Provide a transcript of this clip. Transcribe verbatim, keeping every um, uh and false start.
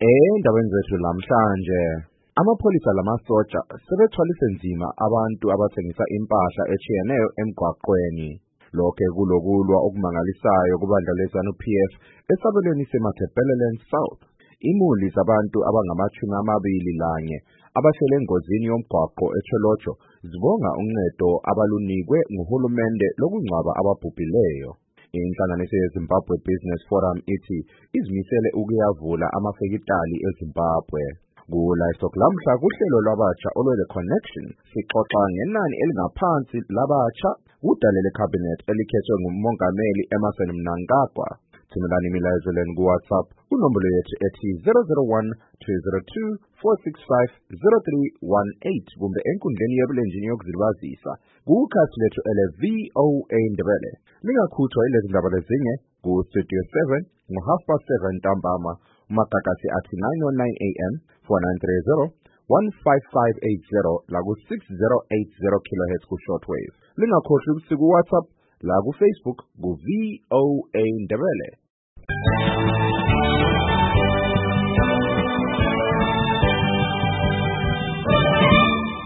Endabeni zethu lamhlanje amapholisa lamasotsha sebethwalise nzima abantu abathengisa impahla echiyeneyo emgwaqweni. Lokho kulokulwa okumangalisayo kubandla leZANU-P F esabelweni seMatabeleland South. Imuli zabantu abangamachumi amabili lanye abashele engozini yomgwaqo eCholocho zibonga uncedo abalunikwe nguhulumende lokungcwaba ababhubhileyo. Inhlanganiso yeZimbabwe Business Forum ithi izimisele ukuyavula amafekitali eZimbabwe. Ku-Livestock lamhla kuhlelo lwabatsha olwe-The Connection sixoxa ngenani elingaphansi labatsha kudale le-Cabinet elikhethwe nguMongameli Emmerson Mnangagwa. Thumelani imilayezelo ku-WhatsApp kunombolo yethu ethi zero zero one two zero two four six five zero three one eight kumbe enkundleni yebulenjini yokuzilibazisa kukhasi lethu ele-V O A Ndebele. Lingakhuthwa ilezi ndaba lezinye ku-Studio seven ngo-half past seven ntambama umagagasi athi nine oh nine A M four nine three zero one five five eight zero la ku-six zero eight zero kilohertz ku-shortwave. Lingakhohlwi ukusi ku-WhatsApp la ku-Facebook ku-V O A Ndebele.